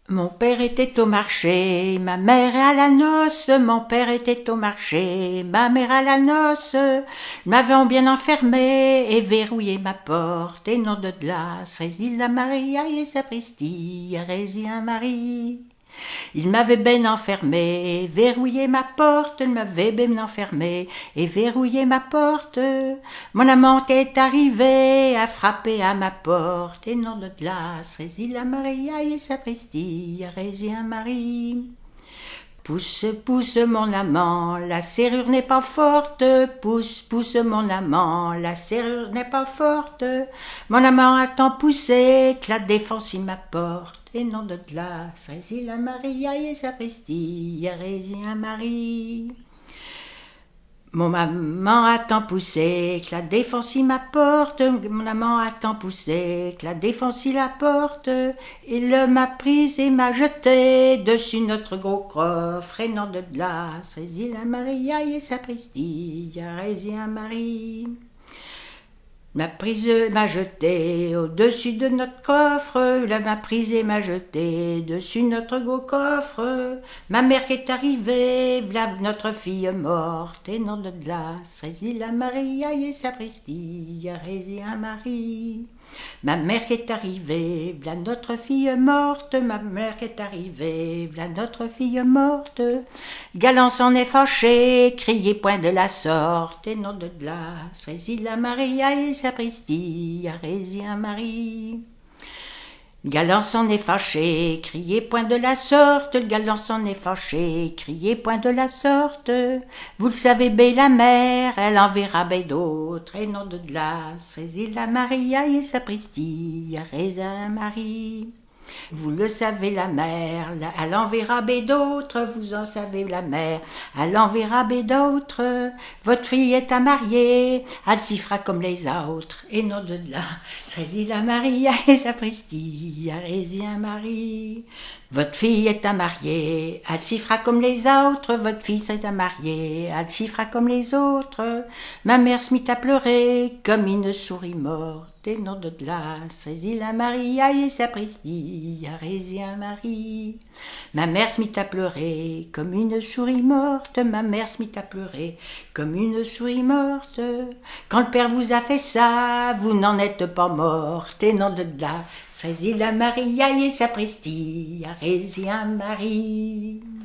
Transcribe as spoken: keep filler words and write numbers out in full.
Mon père était au marché, ma mère à la noce. Mon père était au marché, ma mère à la noce. M'avait bien enfermé et verrouillé ma porte. Et nom de glace, résille la Maria et sapristi, résille un Marie. Il m'avait ben enfermé, verrouillé ma porte, il m'avait ben enfermé et verrouillé ma porte. Mon amant est arrivé à frapper à ma porte, et nom de glace, résille la Maria et sapristi, résille un Marie. Pousse, pousse mon amant, la serrure n'est pas forte. Pousse, pousse mon amant, la serrure n'est pas forte. Mon amant a tant poussé que la défense il m'apporte. Et nom de glace, résille la Maria et sapristi, résille un Marie. Mon maman a tant poussé que la défense il m'apporte. Mon amant a tant poussé que la défense il apporte. Il m'a prise et m'a jeté dessus notre gros coffre. Et nom de glace, résille la Maria et sapristi, résille un Marie. M'a prise, m'a jeté au-dessus de notre coffre, la m'a prise et m'a jeté dessus notre gros coffre. Ma mère qui est arrivée, v'là notre fille morte, et nom de glace, résille la Maria et sapristi, résille un Marie. Ma mère qui est arrivée, v'là notre fille morte, ma mère qui est arrivée, v'là notre fille morte. Galant s'en est fâché, criez point de la sorte, et nom de glace, résille la Maria et sapristi, résille un Marie. Le galant s'en est fâché, criez point de la sorte, le galant s'en est fâché, criez point de la sorte. Vous le savez, bé la mère, elle en verra bé d'autres, et nom de glace, résille la Maria et sapristi, résille un Marie. Vous le savez la mère, elle en verra bé d'autres, vous en savez la mère, elle en verra bé d'autres. Votre fille est à marier, elle s'y fera comme les autres, et non de là, résille la Maria et sapristi, résille un Marie. Votre fille est à marier, elle s'y fera comme les autres, votre fils est à marier, elle s'y fera comme les autres. Ma mère se mit à pleurer comme une souris morte, et nom de glace, résille la Maria et sapristi, résille un Marie. Ma mère se mit à pleurer comme une souris morte, ma mère se mit à pleurer comme une souris morte. Quand le père vous a fait ça, vous n'en êtes pas morte, et nom de glace, résille la Maria et sapristi, résille un Marie.